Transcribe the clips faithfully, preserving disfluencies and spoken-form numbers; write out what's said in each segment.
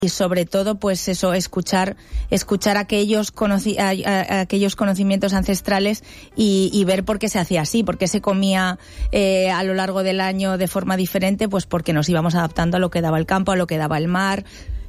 y sobre todo pues eso, escuchar escuchar aquellos conoci- a, a, a aquellos conocimientos ancestrales y, y ver por qué se hacía así, por qué se comía eh, a lo largo del año de forma diferente, pues porque nos íbamos adaptando a lo que daba el campo, a lo que daba el mar.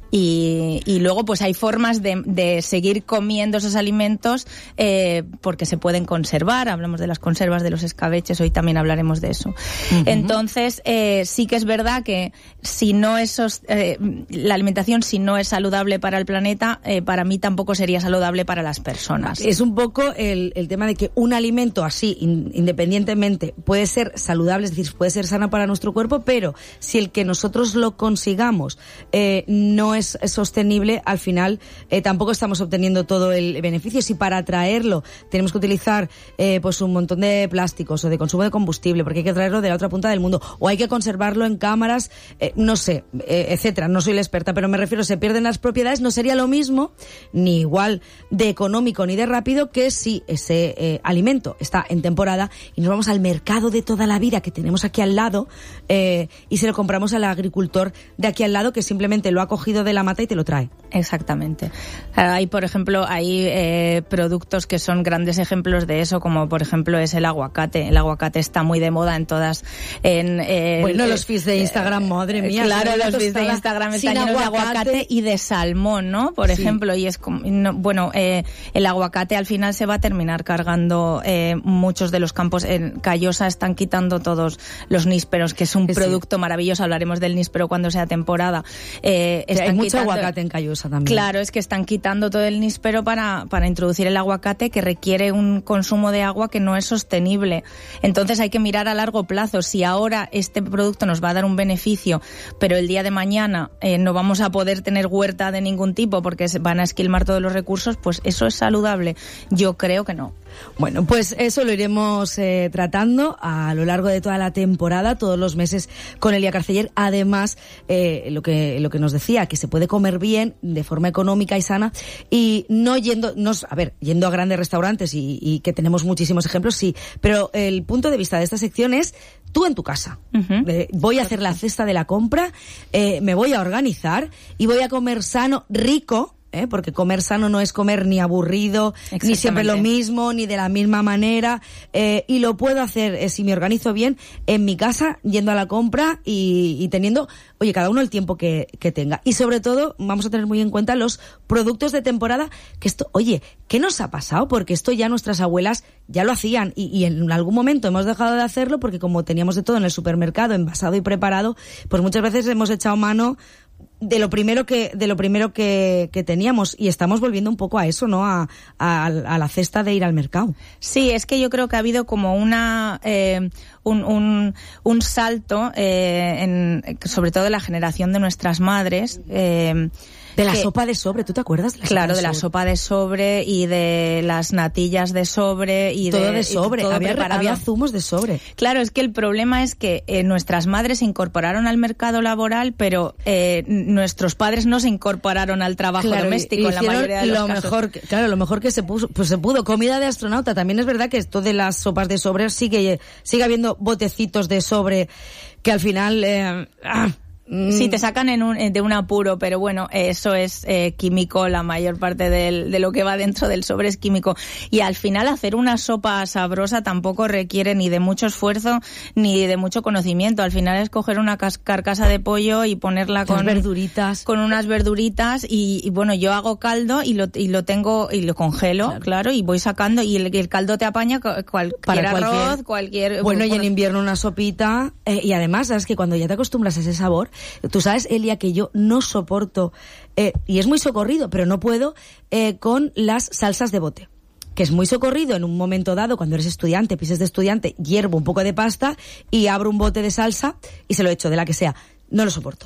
Y, y luego pues hay formas de, de seguir comiendo esos alimentos eh, porque se pueden conservar. Hablamos de las conservas, de los escabeches, hoy también hablaremos de eso. Uh-huh. Entonces eh, sí que es verdad que si no es eh, la alimentación si no es saludable para el planeta, eh, para mí tampoco sería saludable para las personas. Es un poco el, el tema de que un alimento así, in, independientemente, puede ser saludable, es decir, puede ser sano para nuestro cuerpo, pero si el que nosotros lo consigamos eh, no es Es sostenible, al final eh, tampoco estamos obteniendo todo el beneficio. Si para atraerlo tenemos que utilizar eh, pues un montón de plásticos o de consumo de combustible, porque hay que traerlo de la otra punta del mundo, o hay que conservarlo en cámaras, eh, no sé, eh, etcétera. No soy la experta, pero me refiero, se pierden las propiedades, no sería lo mismo, ni igual de económico ni de rápido, que si ese eh, alimento está en temporada y nos vamos al mercado de toda la vida que tenemos aquí al lado eh, y se lo compramos al agricultor de aquí al lado, que simplemente lo ha cogido de la mata y te lo trae. Exactamente. Hay, por ejemplo, hay eh, productos que son grandes ejemplos de eso, como por ejemplo es el aguacate. El aguacate está muy de moda en todas... En, eh, bueno, los feeds de Instagram, eh, madre mía. Claro, los feeds de Instagram están llenos de aguacate y de salmón, ¿no? Por sí. ejemplo, y es como... No, bueno, eh, el aguacate al final se va a terminar cargando eh, muchos de los campos. En Callosa están quitando todos los nísperos, que es un sí. producto maravilloso. Hablaremos del níspero cuando sea temporada. Eh, están hay mucho quitando, aguacate en Callosa también. Claro, es que están quitando todo el níspero para, para introducir el aguacate, que requiere un consumo de agua que no es sostenible. Entonces hay que mirar a largo plazo. Si ahora este producto nos va a dar un beneficio, pero el día de mañana eh, no vamos a poder tener huerta de ningún tipo porque se van a esquilmar todos los recursos, pues eso es saludable. Yo creo que no. Bueno, pues eso lo iremos eh, tratando a lo largo de toda la temporada, todos los meses con Elia Carceller. Además, eh, lo que lo que nos decía, que se puede comer bien, de forma económica y sana, y no yendo, no, a ver, yendo a grandes restaurantes y, y que tenemos muchísimos ejemplos, sí, pero el punto de vista de esta sección es tú en tu casa. Uh-huh. Eh, voy a hacer la cesta de la compra, eh, me voy a organizar y voy a comer sano, rico. ¿Eh? Porque comer sano no es comer ni aburrido, ni siempre lo mismo, ni de la misma manera, eh, y lo puedo hacer eh, si me organizo bien en mi casa, yendo a la compra y, y teniendo, oye, cada uno el tiempo que, que tenga. Y sobre todo vamos a tener muy en cuenta los productos de temporada, que esto, oye, ¿qué nos ha pasado? Porque esto ya nuestras abuelas ya lo hacían y, y en algún momento hemos dejado de hacerlo porque como teníamos de todo en el supermercado, envasado y preparado, pues muchas veces hemos echado mano de lo primero que de lo primero que, que teníamos, y estamos volviendo un poco a eso, ¿no? A, a, a la cesta de ir al mercado. Sí, es que yo creo que ha habido como una eh, un, un un salto eh, en sobre todo en la generación de nuestras madres. Eh, De la que, sopa de sobre, ¿tú te acuerdas? La claro, de, de la sopa de sobre y de las natillas de sobre y todo de, de sobre, todo había, preparado. había zumos de sobre. Claro, es que el problema es que eh, nuestras madres se incorporaron al mercado laboral, pero eh, nuestros padres no se incorporaron al trabajo claro, doméstico en la mayoría de los lo casos. Mejor, claro, lo mejor que se puso, pues se pudo. Comida de astronauta. También es verdad que esto de las sopas de sobre sigue, sigue habiendo botecitos de sobre que al final... Eh, ah, Sí, te sacan en un, de un apuro, pero bueno, eso es eh, químico, la mayor parte del, de lo que va dentro del sobre es químico. Y al final hacer una sopa sabrosa tampoco requiere ni de mucho esfuerzo ni de mucho conocimiento. Al final es coger una cas- carcasa de pollo y ponerla con verduritas, con unas verduritas y, y bueno, yo hago caldo y lo y lo tengo y lo congelo, claro, claro y voy sacando y el, el caldo te apaña cualquier Para cualquier arroz, cualquier... Bueno, y en invierno una sopita eh, y además, sabes que cuando ya te acostumbras a ese sabor. Tú sabes, Elia, que yo no soporto, eh, y es muy socorrido, pero no puedo, eh, con las salsas de bote. Que es muy socorrido en un momento dado, cuando eres estudiante, pises de estudiante, hiervo un poco de pasta y abro un bote de salsa y se lo echo, de la que sea. No lo soporto.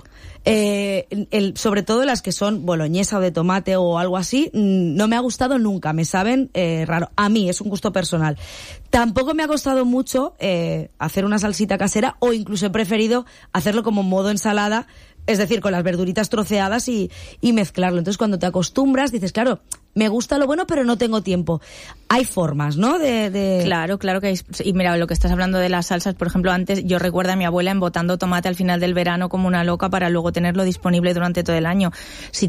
Eh, el, sobre todo las que son boloñesa o de tomate o algo así, no me ha gustado nunca, me saben eh, raro. A mí, es un gusto personal. Tampoco me ha costado mucho eh, hacer una salsita casera, o incluso he preferido hacerlo como modo ensalada, es decir, con las verduritas troceadas y, y mezclarlo. Entonces, cuando te acostumbras, dices, claro, me gusta lo bueno, pero no tengo tiempo. Hay formas, ¿no? De, de... Claro, claro que hay. Y mira, lo que estás hablando de las salsas, por ejemplo, antes yo recuerdo a mi abuela embotando tomate al final del verano como una loca para luego tenerlo disponible durante todo el año. Si